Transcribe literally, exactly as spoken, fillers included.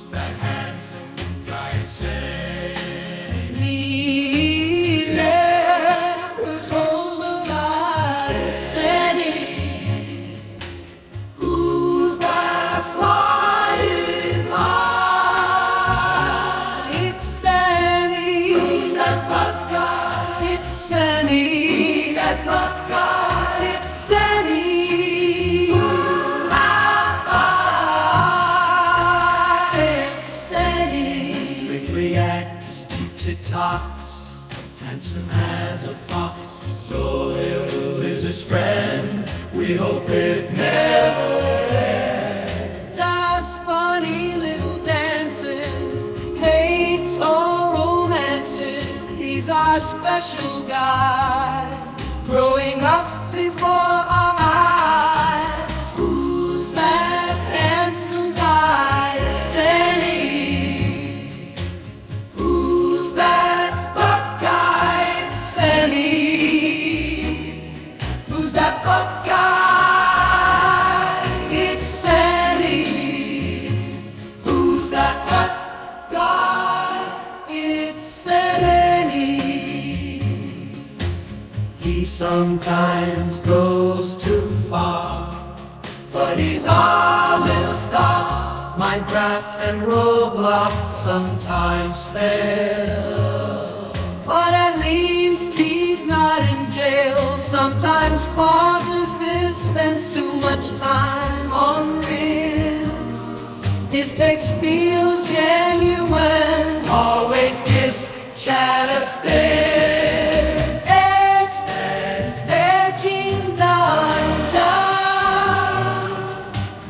that handsome guy say? He's there who told the lies, said he. Who's that flying high? It's Sandy. Who's that Buckeye? It's Sandy. Who's that Buckeye? It's Sandy. Reacts to TikToks, handsome as a fox. So little is his friend, we hope it never ends. Does funny little dances, hates all romances. He's our special guy, growing up before our eyes. Who's that handsome guy? It's Sandy. Who's that Buckeye? It's Sandy. Who's that Buckeye? It's Sandy. He sometimes goes too far, but he's our little star. Minecraft and Roblox sometimes fail, but at least he's not in jail. Sometimes pauses mid, spends too much time on reels. His takes feel genuine, always gives Chad a spin.